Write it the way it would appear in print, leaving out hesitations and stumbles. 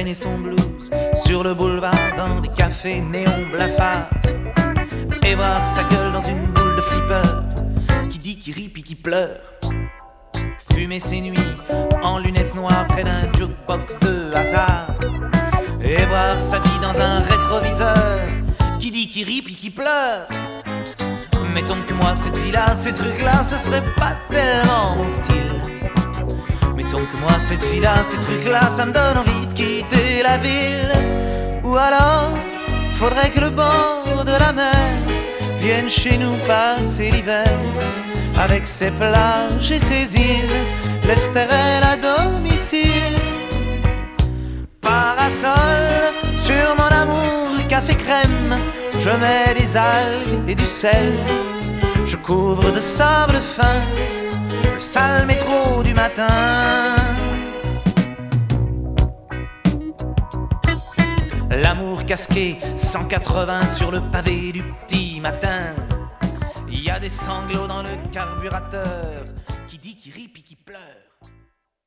traîner son blues sur le boulevard dans des cafés néons blafards et voir sa gueule dans une boule de flipper qui dit qu'il rit puis qui pleure. Fumer ses nuits en lunettes noires près d'un jukebox de hasard et voir sa vie dans un rétroviseur qui dit qu'il rit puis qui pleure. Mettons que moi cette vie-là, ces trucs-là, ce serait pas tellement mon style. Mettons que moi cette vie-là, ces trucs-là, ça me donne envie de quitter la ville. Ou alors, faudrait que le bord de la mer vienne chez nous passer l'hiver, avec ses plages et ses îles, l'Estérel à domicile. Parasol sur mon amour, café crème, je mets des algues et du sel. Je couvre de sable fin le sale métro du matin. L'amour casqué, 180 sur le pavé du petit matin. Il y a des sanglots dans le carburateur qui dit qu'il rit puis qu'il pleure.